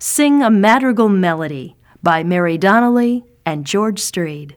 Sing a Madrigal Melody by Mary Donnelly and George Streed.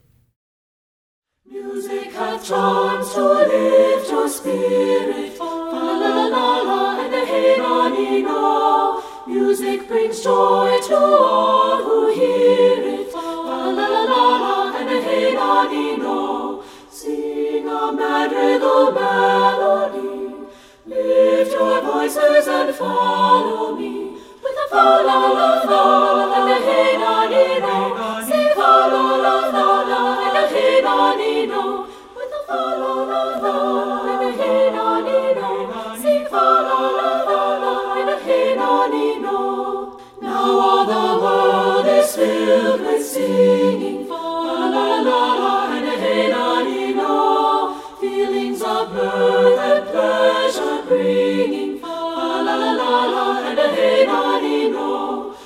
Music hath charms to lift your spirit, fa-la-la-la-la and a hey-na-ni-no. Music brings joy to all who hear it, fa-la-la-la-la and a hey-na-ni-no. Sing a madrigal melody, lift your voices and follow me, with a fa-la-la-la and a hey-na-ni-no. Sing fa-la-la-la and a hey-na-ni-no, with a fa-la-la-la and a hey-na-ni-no. Sing fa-la-la-la and a hey-na-ni-no. Now all the world is filled with singing, fa-la-la-la and a hey-na-ni-no. Feelings of mirth and pleasure bringing, fa-la-la-la and a hey-na-ni-no.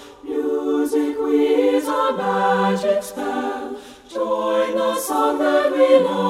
Music weaves a magic spell, join the song that we love.